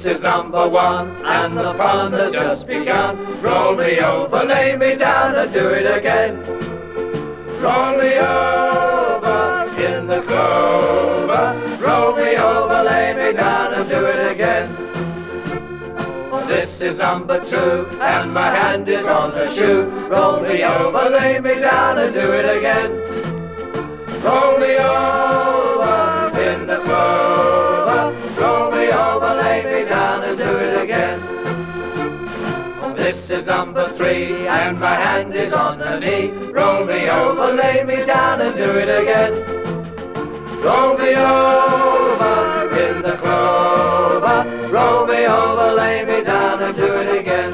is number one, and the fun has just begun. Roll me over, lay me down, and do it again. Roll me over in the clover. Roll me over, lay me down, and do it again. This is number two, and my hand is on a shoe. Roll me over, lay me down, and do it again. Roll me over in the clover. Roll me over, lay me down, and do it again. This is number three, and my hand is on a knee. Roll me over, lay me down, and do it again. Roll me over in the clover. Roll me over, lay me down, and do it again.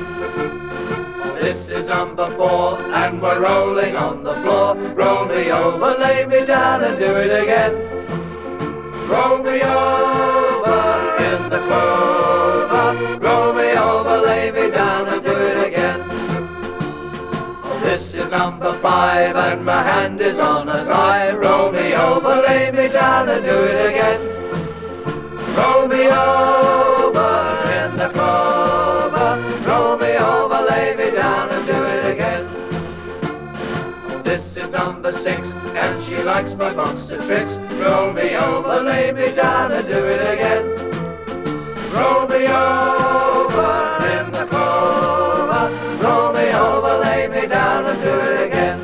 This is number four, and we're rolling on the floor. Roll me over, lay me down, and do it again. Roll me over in the clover. Roll me over, lay me down, and do it again. This is number five, and my hand is on a thigh. Roll me over, lay me down, and do it again. Roll me over in the clover. Roll me over, lay me down, and do it again. This is number six, and she likes my boxer tricks. Roll me over, lay me down, and do it again. Roll me over in the clover. Roll me over, lay me down, and do it again.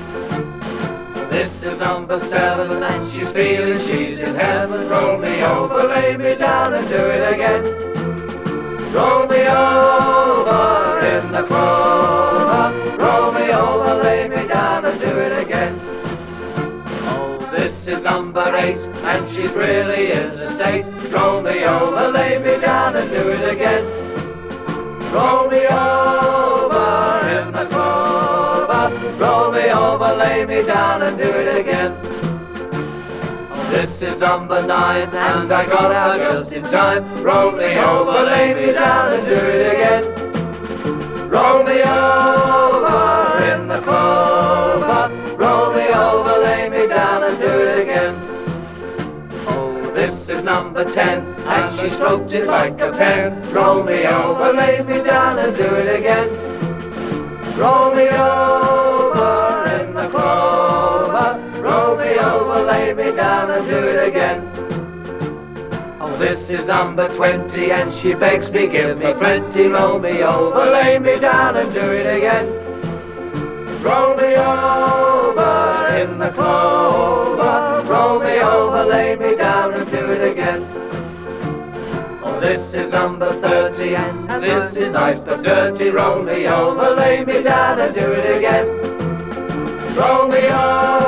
This is number seven, and she's feeling she's in heaven. Roll me over, lay me down, and do it again. Roll me over in the clover. Roll me over, lay me down, and do it again. Oh, this is number eight, and she's really in a state. Roll me over, lay me down, and do it again. Roll me over in the clover. Roll me over, lay me down, and do it again. This is number nine, and I got out just in time. Roll me over, lay me down, and do it again. Roll me over in the clover. Roll me over, lay me down, and do it again. Oh, this is number 10, and she stroked it like a pen. Roll me over, lay me down, and do it again. Roll me over in the clover. Roll me over, lay me down, and do it again. Oh, this is number 20, and she begs me, give me plenty. Roll me over, lay me down, and do it again. Roll me over in the clover. Roll me over, lay me down, and do it again. Oh, this is number 30, and this is nice but dirty. Roll me over, lay me down, and do it again. Roll me over